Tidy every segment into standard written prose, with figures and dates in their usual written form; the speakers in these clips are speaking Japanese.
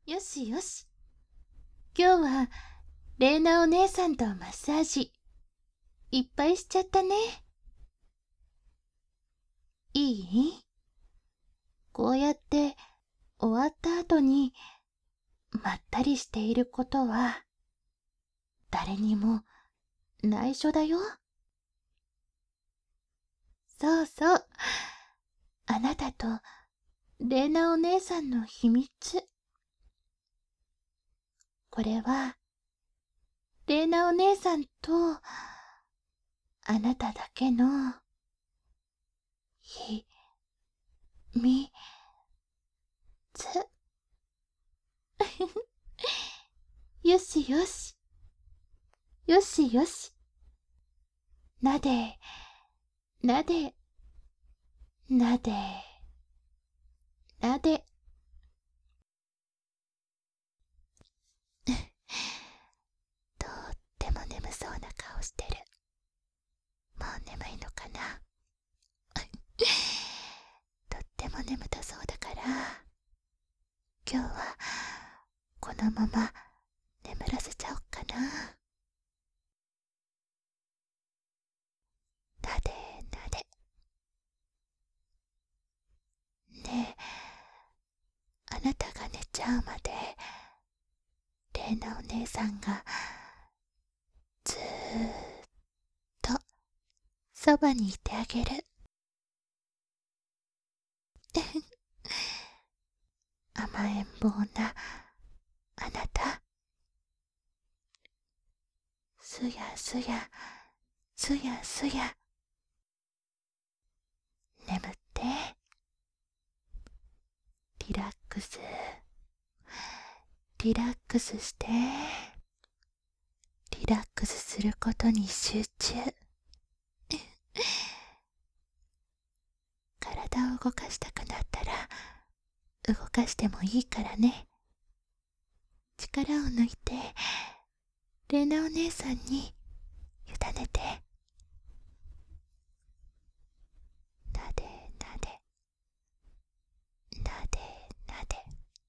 よしよし。今日はレイナお姉さんとマッサージいっぱいしちゃったね。いい？こうやって終わった後にまったりしていることは誰にも内緒だよ。そうそう。あなたとレイナお姉さんの秘密。これはレイナお姉さんとあなただけの秘密。よしよし。よしよし。なで、なで、なで、なで。とっても眠そうな顔してる。もう眠いのかな。とっても眠たそうだから、今日はこのまま眠らせちゃおっかな。なでなで。ねえ、あなたが寝ちゃうまでレイナお姉さんがずーっとそばにいてあげる。甘えん坊なあなた。すやすや、すやすや。眠って、リラックス、リラックスして、リラックスすることに集中。体を動かしたくなったら動かしてもいいからね。力を抜いてレイナお姉さんに委ねて。なでなで、なでなで。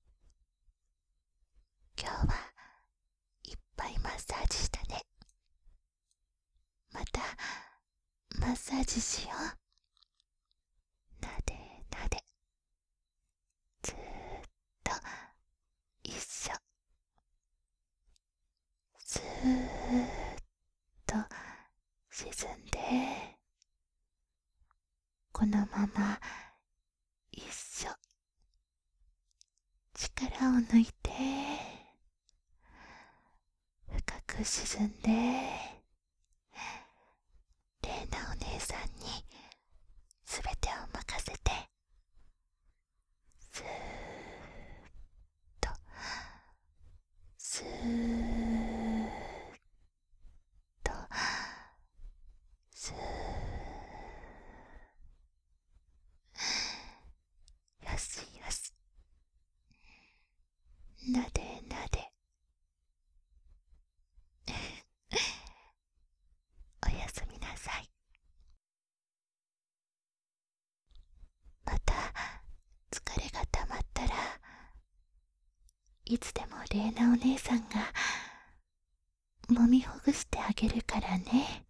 今日はいっぱいマッサージしたね。またマッサージしよう。なでなで。ずーっと一緒。ずーっと沈んで、このまま一緒。力を抜いて深く沈んで、レイナお姉さんにすべてを任せて、ずーっとずーっとずーよしよし。なでなで。おやすみなさい。また疲れがたまったらいつでもレイナお姉さんが揉みほぐしてあげるからね。